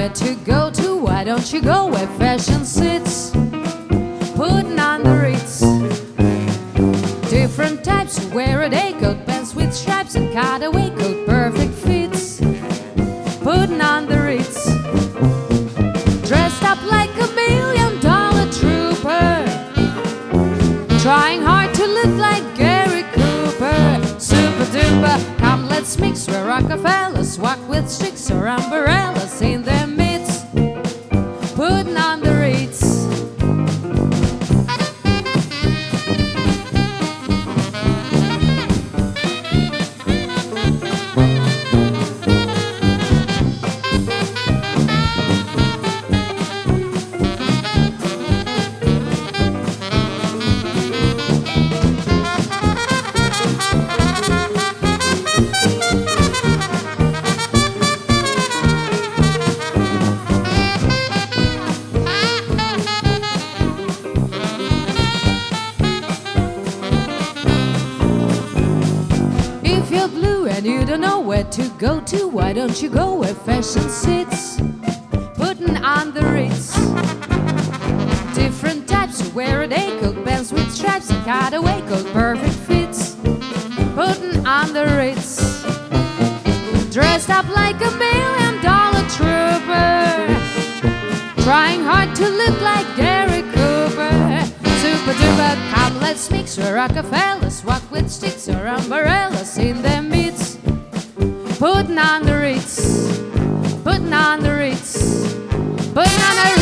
where to go to, why don't you go where fashion sits? Putting on the Ritz. Different types who wear a day coat, pants with stripes and cutaway coat, perfect fits. Putting on the Ritz. Dressed up like $1 million trooper, trying hard to look like Gary Cooper. Super duper, come let's mix where Rockefellers walk with sticks or umbrellas in their midst. Putting on the Ritz. If you're blue and you don't know where to go to, why don't you go where fashion sits? Putting on the Ritz. Different types who wear a day coat, pants with stripes and cutaway coat, perfect fits. Putting on the Ritz. Dressed up like $1 million trooper, trying hard to look like Gary Cooper. Super duper, come let's mix where Rockefellers walk with sticks or umbrellas in their midst. Putting on the Ritz. Putting on the Ritz. Putting on the Ritz.